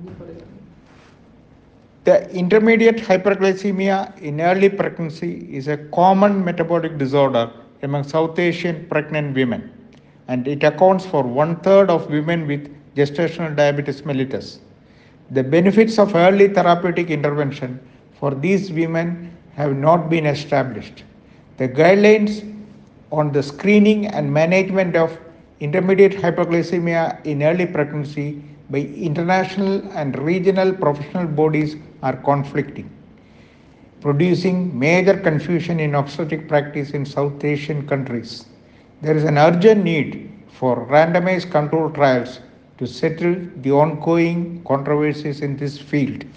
The intermediate hyperglycemia in early pregnancy is a common metabolic disorder among South Asian pregnant women, and it accounts for one third of women with gestational diabetes mellitus. The benefits of early therapeutic intervention for these women have not been established. The guidelines on the screening and management of intermediate hypoglycemia in early pregnancy by international and regional professional bodies are conflicting, producing major confusion in obstetric practice in South Asian countries. There is an urgent need for randomized controlled trials to settle the ongoing controversies in this field.